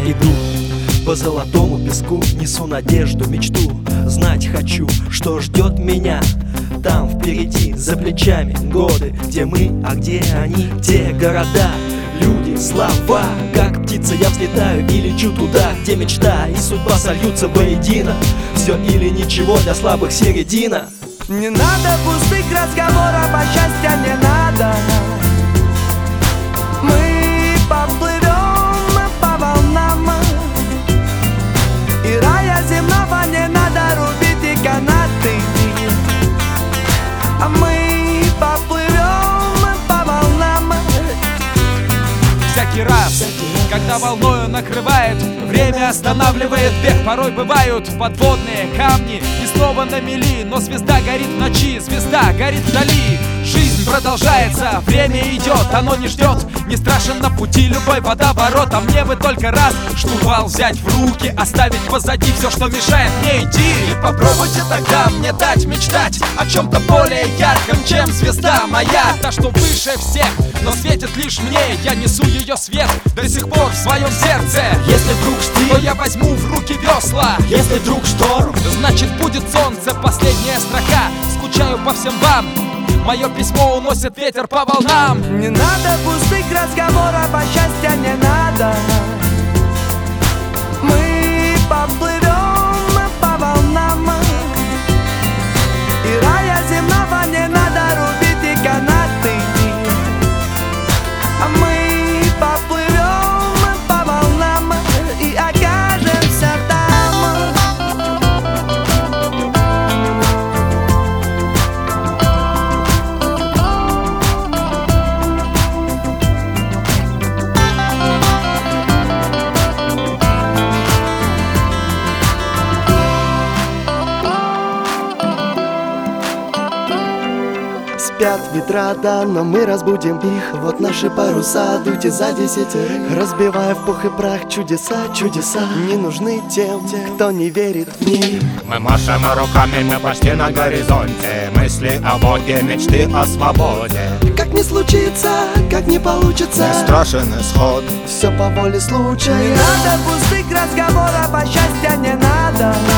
Иду по золотому песку, несу надежду, мечту. Знать хочу, что ждет меня там впереди, за плечами годы. Где мы, а где они? Те города, люди, слова. Как птица я взлетаю и лечу туда, где мечта и судьба сольются воедино. Все или ничего, для слабых середина. Не надо пустых разговоров, а счастья не надо. Мы поплывем по волнам, и рая земного не надо рубить и канаты. А мы поплывем по волнам. Всякий раз, когда волною накрывает, время останавливает бег. Порой бывают подводные камни и снова на мели. Но звезда горит в ночи, звезда горит вдали. Жизнь продолжается, время идет, оно не ждет. Не страшен на пути любой водоворот. А мне бы только раз штурвал взять в руки, оставить позади все, что мешает мне идти. И попробуйте тогда мне дать мечтать о чем-то более ярком, чем звезда моя. Та, что выше всех, но светит лишь мне. Я несу ее свет до сих пор в своем сердце. Если вдруг штиль, то я возьму в руки весла. если вдруг шторм, Значит будет солнце, последняя строка. Скучаю по всем вам, мое письмо уносит ветер по волнам. Не надо пустых разговоров, а счастья не надо. Мы поплывем по волнам, и рая земного не надо рубить и канаты. А мы поплывем по волнам и окажемся там. Спят ветра, да, но мы разбудим их. Вот наши паруса, дуйте за 10, разбивая в пух и прах чудеса, чудеса не нужны тем, кто не верит в них. Мы машем руками, мы почти на горизонте. Мысли о Боге, мечты о свободе. Как не случится, как не получится, Не страшен исход. все по воле Не случая. надо пустых разговоров, а счастья не надо.